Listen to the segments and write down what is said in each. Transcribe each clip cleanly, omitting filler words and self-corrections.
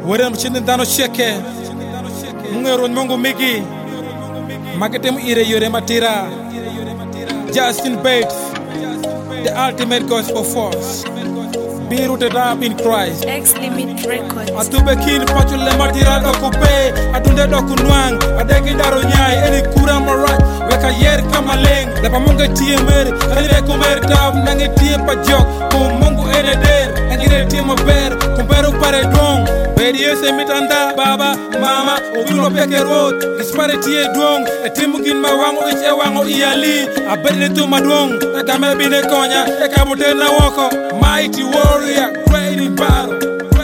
Worem chindin dano sheke Mungeron mungu migi Maketem ire yore matira Justin Bates, the ultimate gospel force. Be rooted up in Christ. X-Limit Records. Atube kin pachule matira dokupe Adunde dokunwang Adegi daro nyai Eni kura marat Weka yer kamaleng Lepa munga tiye meri Kalibe kumer tab Nangi tiye pajok Kumungu ene der Engire tiye maber Kumperu pare dong Bedi yese mitanda Baba, mama Obulo peke road Ispare tiye dong Etimu kin mawango Iche wango iyali Abedi tu madong Ekame bine konya Ekabute na woko Mighty warrior Great in battle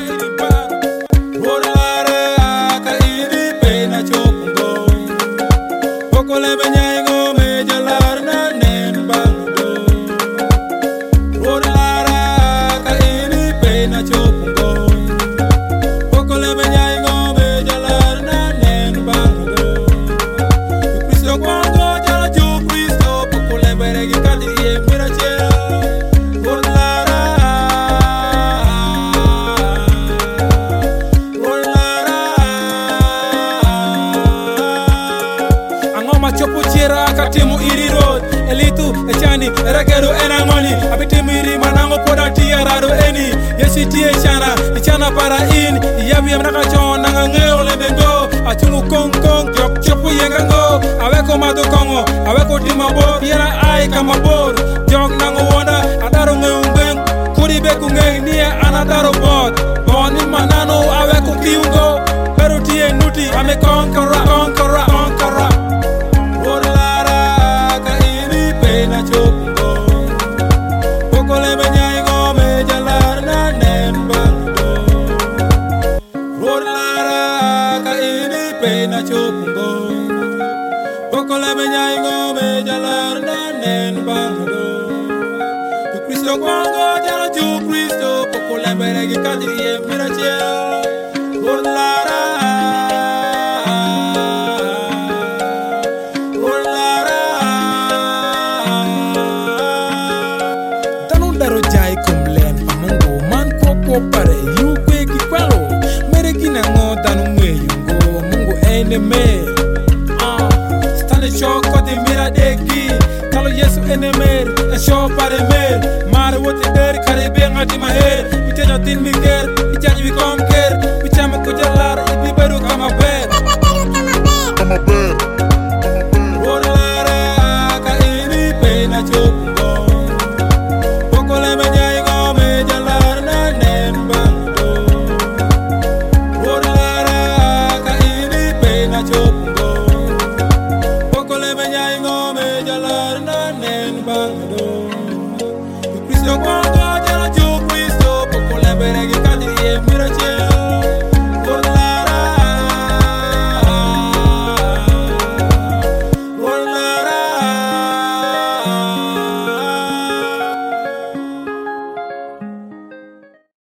Chopu chira katimu iri road Elitu echani erakeru enangoni Abitimu iri manango poda tia rado eni Yesi tia ichana para in Iyabi yamnaka chon nanga ngeo lebengo Achungu kong kong chopu yengango Aweko madu kongo Aweko timabor Yera ai kamabor Jok nango wanda Adaro ngeungbeng Kuri beku ngeng Nia anadaro bot Boni manano aweko kiungo Peru tia nuti Ame konkara Pokole benyai ngome jalar nanen bangdo Tu Kristo kwango jala ju Kristo Pokole beregi kadriye mirachel Urlara Tanun daro jai kumlen pamungo Man koko pare yu kweki kwalo Meregi nango tanu mweyungo Mungu ene me Shoko di mira deki Kalo Yesu enemer E show pare mer Mare wote der Kare be ngati maher Ite jotin mi ker Ichaji bi kom ker Ichame kujalar